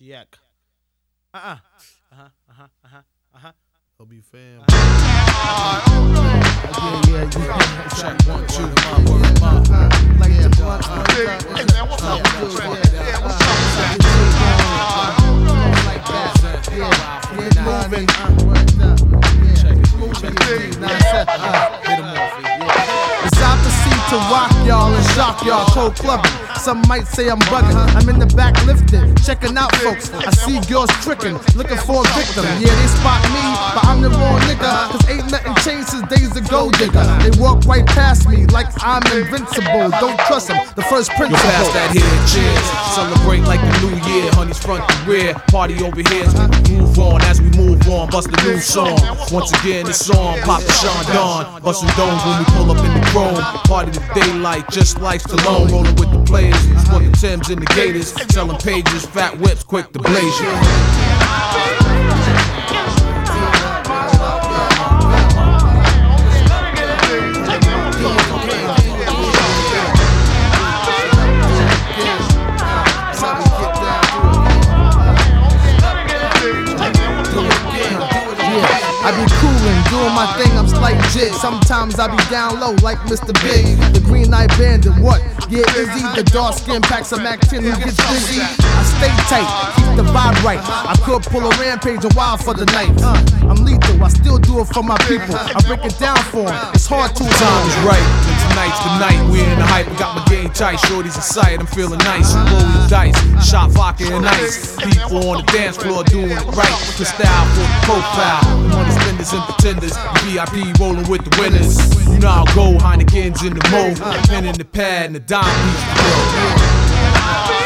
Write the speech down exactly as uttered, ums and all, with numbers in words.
Yak. Uh-uh. Uh-huh. Uh-huh. Uh-huh. Uh-huh. It'll be fam. Uh-huh. Yeah, yeah, yeah. Check one, two, my word, my. Like the blunt, man, what's up with that? Yeah, what's up with that? Like that. Yeah, get moving. Check it, moving. Hit him off. It's opposite to rock y'all and shock y'all, cold clubbing. Some might say I'm bugging. I'm in the back lifting, checking out folks. I see girls tricking, looking for a victim. Yeah, they spot me, but I'm the wrong nigga. Cause ain't nothing changed since days ago, digga. They walk right past me like I'm invincible. Don't trust them, the first principle. Yo, pass that here, cheers. Celebrate like the new year. Honey's front to rear. Party over here as we move on. As we move on, bust a new song. Once again, it's on. Papa Sean Don. Bustin' domes when we pull up in the chrome. Party the daylight, just like Stallone. Rolling with the players. We sport the Timbs and the Gators. Selling pages, fat whips, quick to blaze you. I be coolin', doing my thing, I'm slight jig. Sometimes I be down low like Mister Big, the green eyed bandit. What? Yeah, Izzy, the dark skin packs a Mac ten who gets busy. I stay tight, keep the vibe right. I could pull a rampage and wild for the night. Uh, I'm lethal, I still do it for my people. I break it down for them, it's hard to Time is right, and tonight's the night. We're in the hype, I got my game tight. Shorty's in sight, I'm feeling nice. Roll the dice, shot vodka and ice. People on the dance floor doing it right. The style for the profile. The money spenders and pretenders. V I P rolling with the winners. You know how I go, Heineken's in the mo. Pen in the pad and the dime piece to go.